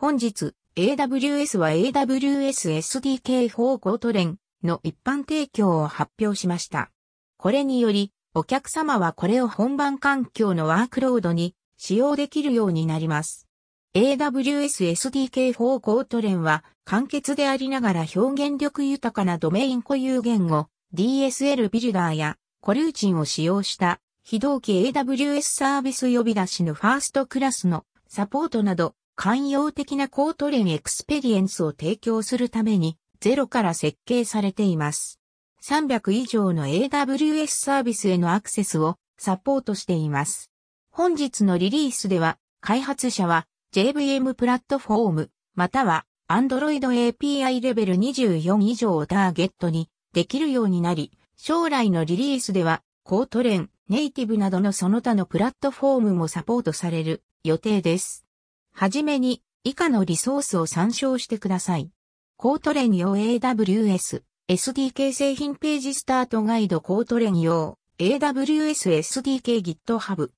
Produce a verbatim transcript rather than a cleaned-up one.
本日、エーダブリューエス は エーダブリューエス エスディーケーフォー コートレンの一般提供を発表しました。これにより、お客様はこれを本番環境のワークロードに使用できるようになります。エーダブリューエス エスディーケーフォー コートレンは簡潔でありながら表現力豊かなドメイン固有言語 ディーエスエル ビルダーやコルーチンを使用した非同期 エーダブリューエス サービス呼び出しのファーストクラスのサポートなど寛容的なコートレンエクスペリエンスを提供するためにゼロから設計されています。さんびゃく以上の エーダブリューエス サービスへのアクセスをサポートしています。本日のリリースでは開発者は ジェイブイエム プラットフォームまたは Android エーピーアイ レベルにじゅうよん以上をターゲットにできるようになり、将来のリリースではコートレン、ネイティブなどのその他のプラットフォームもサポートされる予定です。はじめに以下のリソースを参照してください。コートレン用 エーダブリューエス、エスディーケー 製品ページスタートガイドコートレン用 エーダブリューエス エスディーケー GitHub